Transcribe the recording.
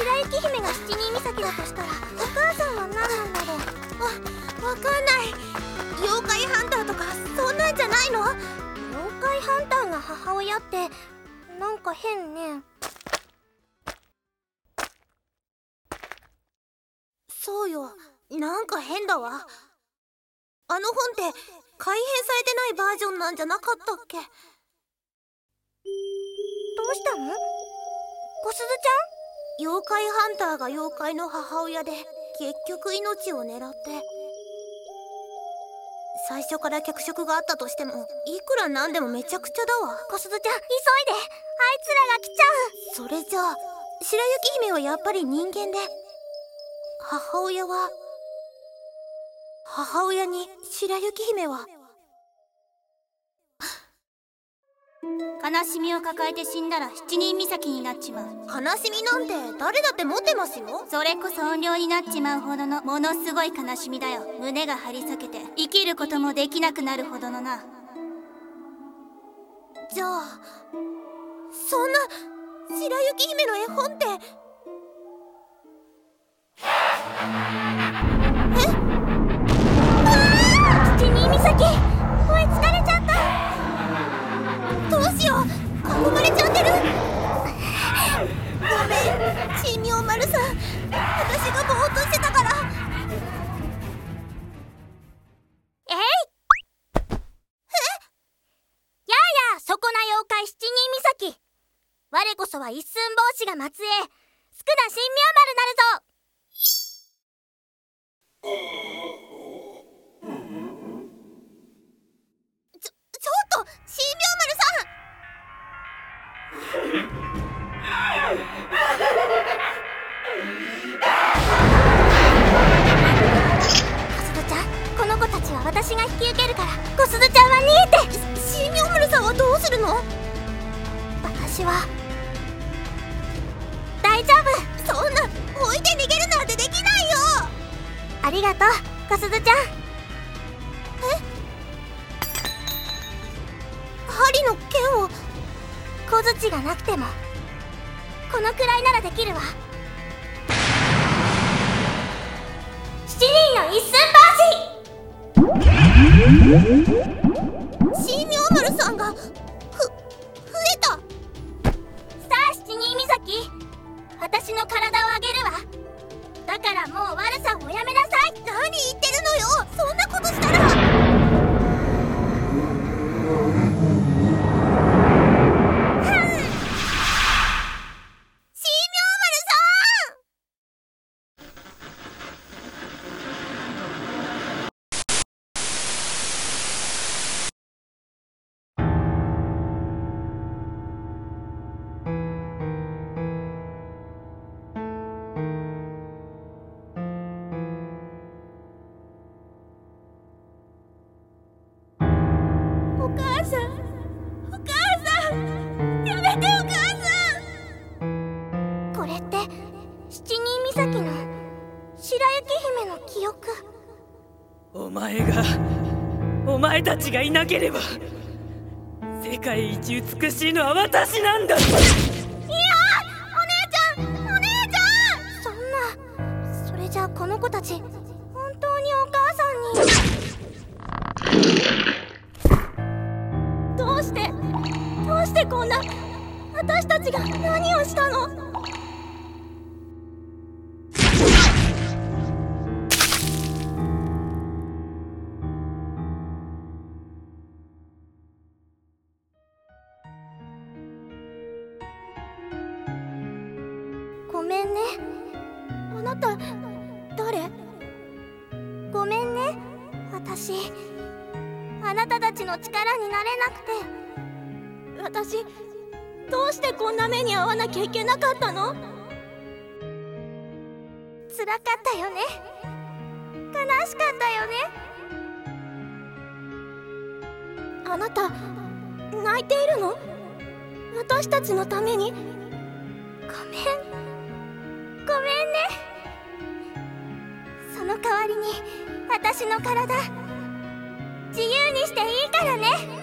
白雪姫が七人岬だとしたらお母さんは何なんだろう。わかんない。妖怪ハンターとかそんなんじゃないの？妖怪ハンターが母親ってなんか変ね。そうよ、なんか変だわ。あの本って改変されてないバージョンなんじゃなかったっけ？どうしたの？小鈴ちゃん？妖怪ハンターが妖怪の母親で結局命を狙って、最初から脚色があったとしてもいくらなんでもめちゃくちゃだわ。小鈴ちゃん、急いで。あいつらが来ちゃう。それじゃあ白雪姫はやっぱり人間で、母親に白雪姫は悲しみを抱えて死んだら七人岬になっちまう。 悲しみなんて誰だって持ってますよ。 それこそ怨霊になっちまうほどのものすごい悲しみだよ。胸が張り裂けて生きることもできなくなるほどのな。 じゃあそんな白雪姫の絵本って七人岬、おい疲れちゃった。どうしよう、囲まれちゃってる。ごめん神妙丸さん、私がぼーっとしてたから。えいやあそこな妖怪七人岬、我こそは一寸法師が末裔、宿儺神妙丸なるぞ。ちょっと神妙丸さん。小鈴ちゃん、この子たちは私が引き受けるから、小鈴ちゃんは逃げて。神妙丸さんはどうするの？私は大丈夫。そんな置いて逃げるなんてできないよ。ありがとう小鈴ちゃん。針の剣を小槌がなくてもこのくらいならできるわ。七人の一寸法師。神妙丸さんが増えた。さあ七人岬、私の体をあげるわ。だからもう悪さをやめなさい。何言ってるのよ、そんなことしたら。これって七人岬の白雪姫の記憶。 お前たちがいなければ世界一美しいのは私なんだ。いや、 お姉ちゃんそんな。それじゃあこの子たち本当にお母さんに。どうしてこんな。私たちが何をしたの？ごめんね。あなた誰？ごめんね、私あなたたちの力になれなくて。私どうしてこんな目に遭わなきゃいけなかったの？辛かったよね。悲しかったよね。あなた泣いているの？私たちのために。ごめんね。その代わりに私の体自由にしていいからね。